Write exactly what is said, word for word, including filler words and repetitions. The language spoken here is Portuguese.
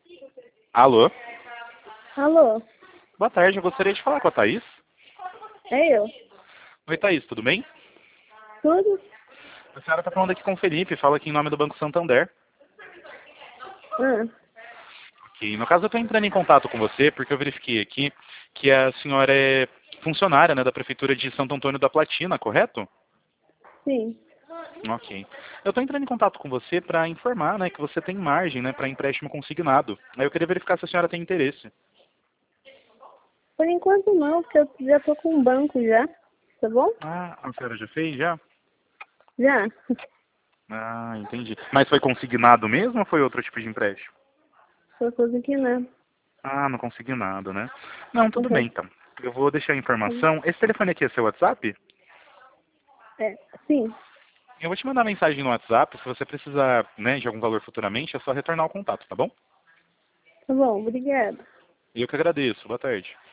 Alô? Alô, Boa tarde, eu gostaria de falar com a Thaís. é eu. Oi, Thaís, tudo bem? Tudo? A senhora está falando aqui com o Felipe, fala aqui em nome do Banco Santander. Ah, Ok, no caso eu estou entrando em contato com você porque eu verifiquei aqui que a senhora é funcionária, né, da Prefeitura de Santo Antônio da Platina, correto? sim. Ok. Eu estou entrando em contato com você para informar, né, que você tem margem, né, para empréstimo consignado. Aí eu queria verificar se a senhora tem interesse. Por enquanto não, porque eu já tô com um banco já. Tá bom? Ah, a senhora já fez, já? Já. Ah, entendi. Mas foi consignado mesmo ou foi outro tipo de empréstimo? Tô coisa aqui, né? Ah, não consegui nada, né? Não, tudo bem Uhum. então. Eu vou deixar a informação. Esse telefone aqui é seu WhatsApp? É, sim. Eu vou te mandar mensagem no WhatsApp. Se você precisar, né, de algum valor futuramente, é só retornar o contato, tá bom? Tá bom, obrigada. E eu que agradeço. Boa tarde.